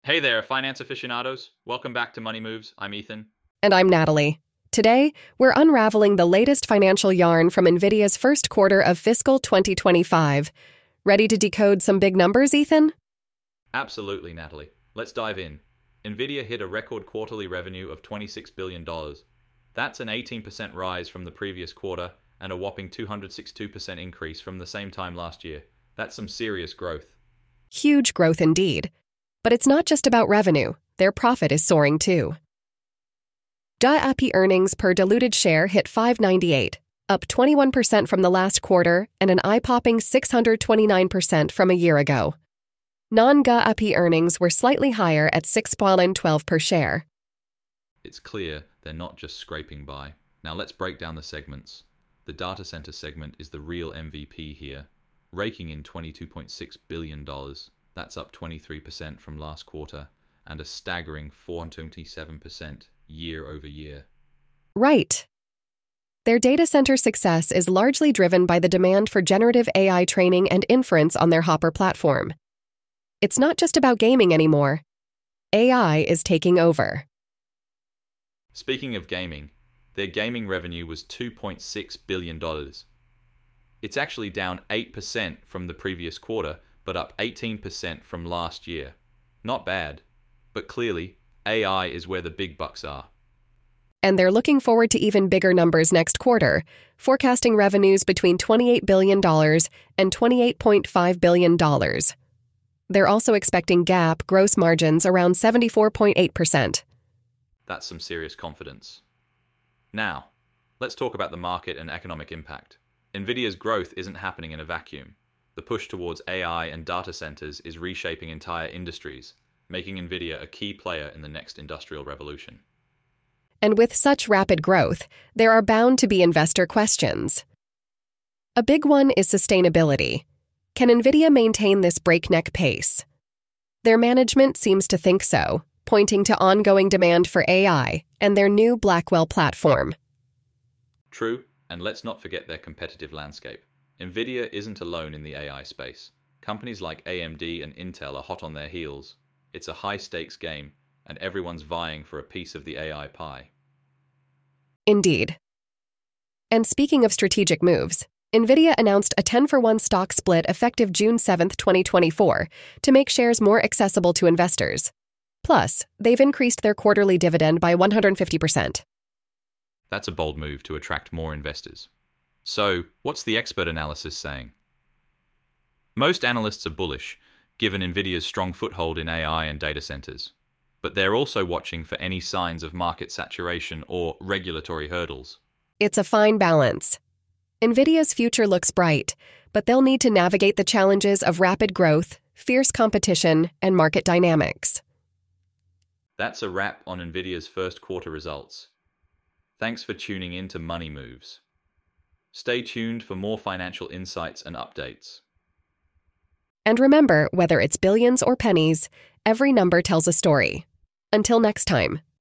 Hey there, finance aficionados. Welcome back to Money Moves. I'm Ethan. And I'm Natalie. Today, we're unraveling the latest financial yarn from NVIDIA's first quarter of fiscal 2025. Ready to decode some big numbers, Ethan? Absolutely, Natalie. Let's dive in. Nvidia hit a record quarterly revenue of $26 billion. That's an 18% rise from the previous quarter and a whopping 262% increase from the same time last year. That's some serious growth. Huge growth indeed. But it's not just about revenue. Their profit is soaring too. GAAP earnings per diluted share hit $5.98, up 21% from the last quarter and an eye-popping 629% from a year ago. Non-GAAP earnings were slightly higher at $6.12 per share. It's clear they're not just scraping by. Now let's break down the segments. The data center segment is the real MVP here, raking in $22.6 billion. That's up 23% from last quarter and a staggering 427% year over year. Right. Their data center success is largely driven by the demand for generative AI training and inference on their Hopper platform. It's not just about gaming anymore. AI is taking over. Speaking of gaming, their gaming revenue was $2.6 billion. It's actually down 8% from the previous quarter, but up 18% from last year. Not bad, but clearly, AI is where the big bucks are. And they're looking forward to even bigger numbers next quarter, forecasting revenues between $28 billion and $28.5 billion. They're also expecting GAAP gross margins around 74.8%. That's some serious confidence. Now, let's talk about the market and economic impact. NVIDIA's growth isn't happening in a vacuum. The push towards AI and data centers is reshaping entire industries, making NVIDIA a key player in the next industrial revolution. And with such rapid growth, there are bound to be investor questions. A big one is sustainability. Can NVIDIA maintain this breakneck pace? Their management seems to think so, pointing to ongoing demand for AI and their new Blackwell platform. True, and let's not forget their competitive landscape. NVIDIA isn't alone in the AI space. Companies like AMD and Intel are hot on their heels. It's a high-stakes game, and everyone's vying for a piece of the AI pie. Indeed. And speaking of strategic moves, NVIDIA announced a 10-for-1 stock split effective June 7, 2024, to make shares more accessible to investors. Plus, they've increased their quarterly dividend by 150%. That's a bold move to attract more investors. So, what's the expert analysis saying? Most analysts are bullish, given NVIDIA's strong foothold in AI and data centers. But they're also watching for any signs of market saturation or regulatory hurdles. It's a fine balance. NVIDIA's future looks bright, but they'll need to navigate the challenges of rapid growth, fierce competition, and market dynamics. That's a wrap on NVIDIA's first quarter results. Thanks for tuning in to Money Moves. Stay tuned for more financial insights and updates. And remember, whether it's billions or pennies, every number tells a story. Until next time.